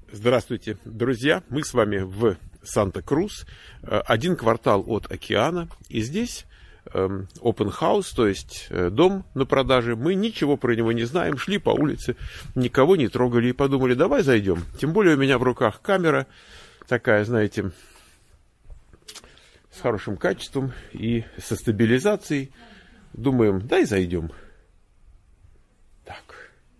Здравствуйте, друзья! Мы с вами в Санта-Крус, один квартал от океана. И здесь open house, то есть дом на продаже. Мы ничего про него не знаем, шли по улице, никого не трогали и подумали, давай зайдем. Тем более у меня в руках камера такая, знаете, с хорошим качеством и со стабилизацией. Думаем, дай зайдем. Так.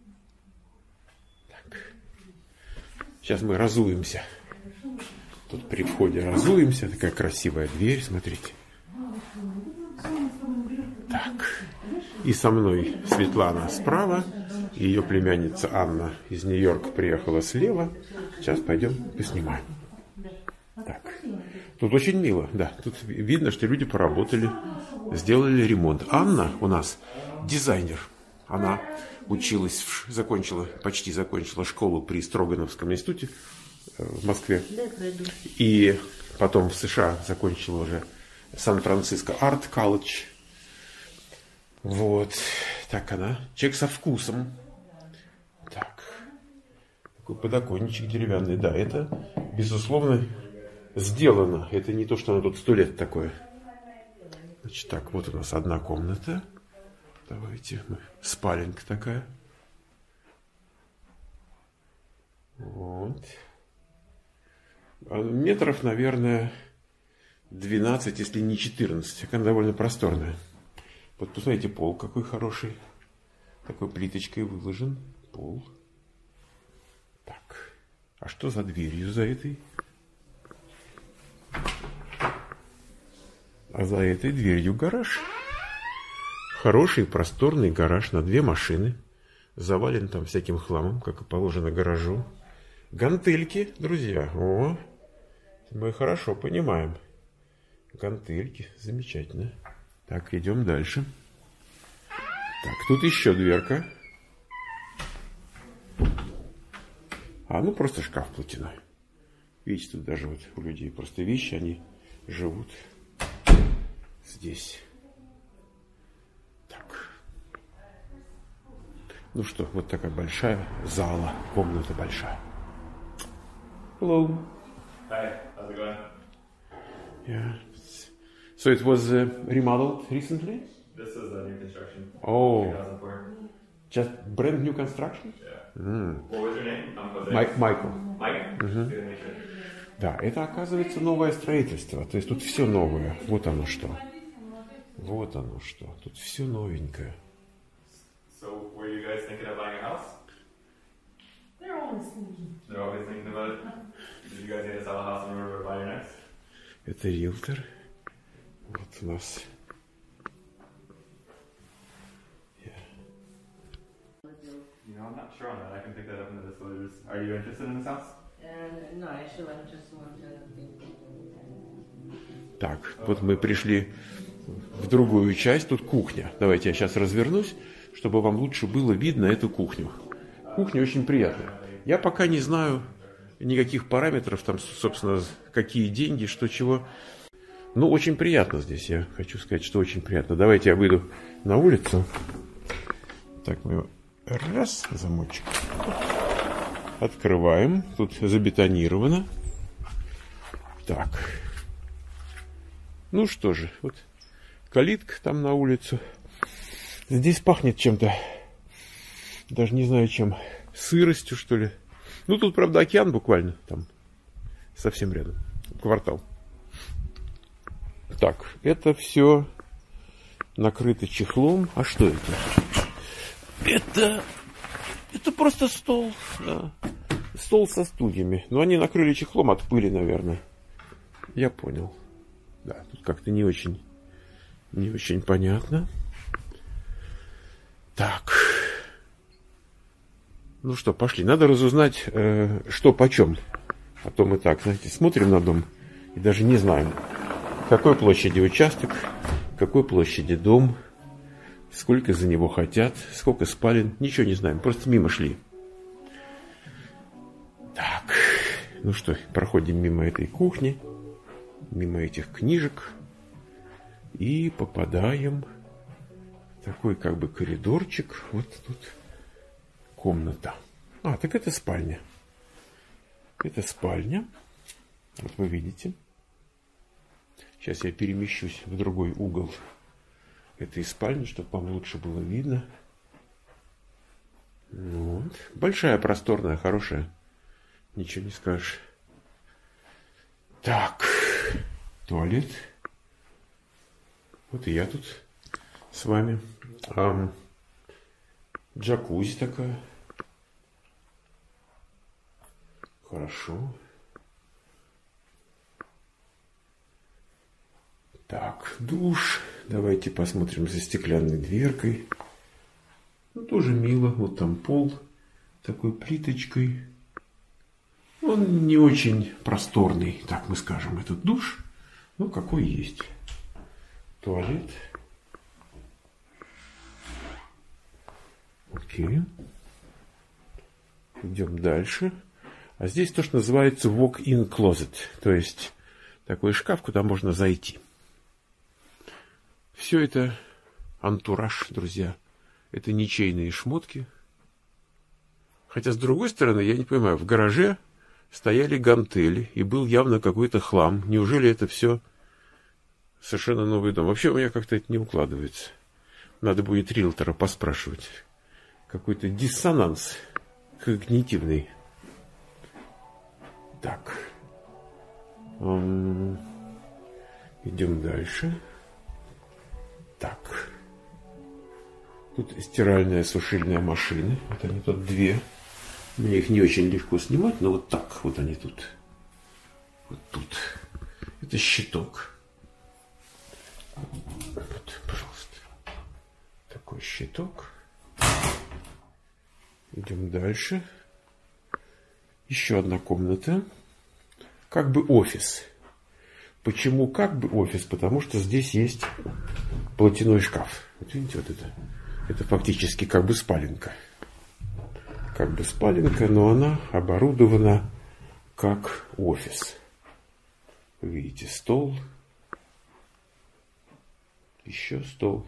Сейчас мы разуемся. Тут при входе разуемся. Такая красивая дверь, смотрите. Так. И со мной Светлана справа. И ее племянница Анна из Нью-Йорка приехала слева. Сейчас пойдем поснимаем. Так. Тут очень мило, да. Тут видно, что люди поработали, сделали ремонт. Анна у нас дизайнер. Она училась, почти закончила школу при Строгановском институте в Москве. И потом в США закончила уже Сан-Франциско Арт Колледж. Вот. Так она. Человек со вкусом. Так. Такой подоконничек деревянный. Да, это, безусловно, сделано. Это не то, что оно тут 100 лет такое. Значит, так, вот у нас одна комната. Давайте. Спаленка такая. Вот. Метров, наверное, 12, если не 14. Она довольно просторная. Вот посмотрите, пол какой хороший. Такой плиточкой выложен пол. Так. А что за дверью за этой? А за этой дверью гараж. Хороший просторный гараж на 2 машины. Завален там всяким хламом, как и положено гаражу. Гантельки, друзья. О, мы хорошо понимаем. Гантельки, замечательно. Так, идем дальше. Так, тут еще дверка. Ну просто шкаф платяной. Видите, тут даже вот у людей просто вещи, они живут здесь. Ну что, вот такая большая зала, комната большая. Hello. Hi, how's it going? Yeah. So it was remodeled recently? This is a new construction. Oh. 2004. Just brand new construction? Yeah. What was your name? I'm Jose. Майкл. Mike? Good to meet you. Да, это оказывается новое строительство. То есть тут все новое. Вот оно что. Вот оно что. Тут все новенькое. So, were you guys thinking of buying a house? They're always thinking. They're always thinking about it. Did you guys need to sell a house in order to buy your next? Это риэлтор. Вот у нас. You know, I'm not sure on that. I can pick that up in the disclosures. Are you interested in this house? No, actually, I just want to think. Так, вот мы пришли в другую часть. Тут кухня. Давайте я сейчас развернусь, чтобы вам лучше было видно эту кухню. Кухня очень приятная. Я пока не знаю никаких параметров, там, собственно, какие деньги, что чего. Ну, очень приятно здесь. Я хочу сказать, что очень приятно. Давайте я выйду на улицу. Так, мы его раз, замочек. Открываем. Тут забетонировано. Так. Ну что же, вот калитка там на улицу. Здесь пахнет чем-то, даже не знаю чем, сыростью, что ли. Ну, тут, правда, океан буквально, там, совсем рядом, квартал. Так, это все накрыто чехлом. А что это? Это просто стол, да. Стол со стульями. Но они накрыли чехлом от пыли, наверное. Я понял. Да, тут как-то не очень понятно. Так. Ну что, пошли. Надо разузнать, что почем. А то мы так, знаете, смотрим на дом и даже не знаем, какой площади участок, какой площади дом, сколько за него хотят, сколько спален. Ничего не знаем, просто мимо шли. Так. Ну что, проходим мимо этой кухни, мимо этих книжек и попадаем в такой как бы коридорчик. Вот тут комната. Так это спальня. Это спальня. Вот вы видите. Сейчас я перемещусь в другой угол этой спальни, чтобы вам лучше было видно. Вот. Большая, просторная, хорошая. Ничего не скажешь. Так. Туалет. Вот и я тут с вами. Джакузи такая. Хорошо. Так, душ. Давайте посмотрим за стеклянной дверкой. Ну, тоже мило. Вот там пол такой плиточкой. Он не очень просторный, так мы скажем, этот душ. Ну, какой есть. Туалет. Окей. Идем дальше. А здесь то, что называется walk-in closet. То есть такой шкаф, куда можно зайти. Все это антураж, друзья. Это ничейные шмотки. Хотя, с другой стороны, я не понимаю, в гараже стояли гантели, и был явно какой-то хлам. Неужели это все совершенно новый дом? Вообще у меня как-то это не укладывается. Надо будет риэлтора поспрашивать. Какой-то диссонанс когнитивный. Так. Идем дальше. Так. Тут стиральная, сушильная машина. Вот они тут две. Мне их не очень легко снимать, но вот так вот они тут. Вот тут. Это щиток. Вот, пожалуйста. Такой щиток. Идем дальше. Еще одна комната. Как бы офис. Почему как бы офис? Потому что здесь есть платяной шкаф. Вот видите, вот это. Это фактически как бы спаленка. Как бы спаленка, но она оборудована как офис. Видите, стол. Еще стол.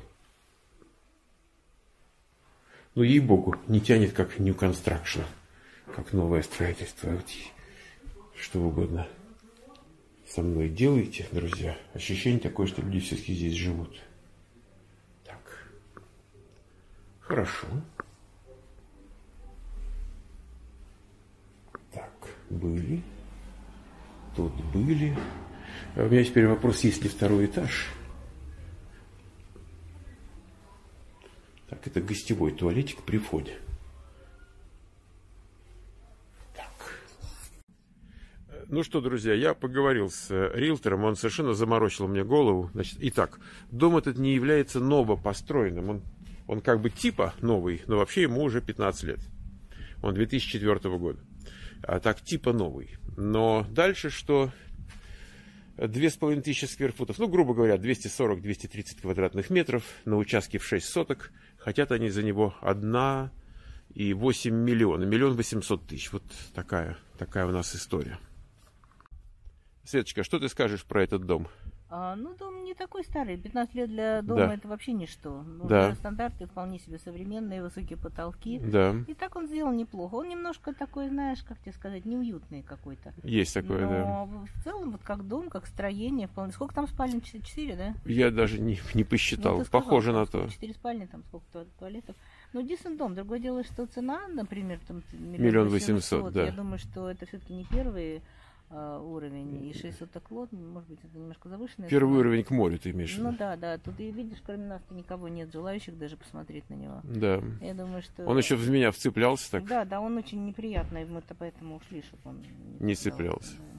Ну, ей-богу, не тянет как New Construction, как новое строительство. Вот, что угодно со мной делайте, друзья. Ощущение такое, что люди все-таки здесь живут. Так. Хорошо. Так, были. Тут были. А у меня теперь вопрос, есть ли второй этаж? Так, это гостевой туалетик при входе. Так. Ну что, друзья, я поговорил с риэлтором, он совершенно заморочил мне голову. Значит, итак, дом этот не является новопостроенным. Он как бы типа новый, но вообще ему уже 15 лет. Он 2004 года. А так типа новый. Но дальше что? 2500 скверфутов, ну, грубо говоря, 240-230 квадратных метров на участке в 6 соток. Хотят они за него 1,8 миллиона, 1 800 000. Вот такая у нас история. Светочка, что ты скажешь про этот дом? Ну, дом не такой старый. 15 лет для дома Да. это вообще ничто. Ну, Да. стандарты вполне себе современные, высокие потолки. Да, И так он сделан неплохо. Он немножко такой, знаешь, как тебе сказать, неуютный какой-то. есть такое, да. Но в целом, вот как дом, как строение, вполне. Сколько там спален? 4, да? Я даже не посчитал. Ну, ты сказал, Похоже на сколько? то. 4 спальни, там сколько туалетов. Ну, decent дом. Другое дело, что цена, например, там 1 800 000, да. Я думаю, что это все-таки не первый уровень. И 6 соток лот, может быть, это немножко завышенный. Первый уровень к морю ты имеешь в виду? Ну да. Тут и видишь, кроме нас никого нет желающих даже посмотреть на него. Да. Я думаю, что... Он еще в меня вцеплялся так. Да, он очень неприятный, мы-то поэтому ушли, чтобы он Не цеплялся. цеплялся.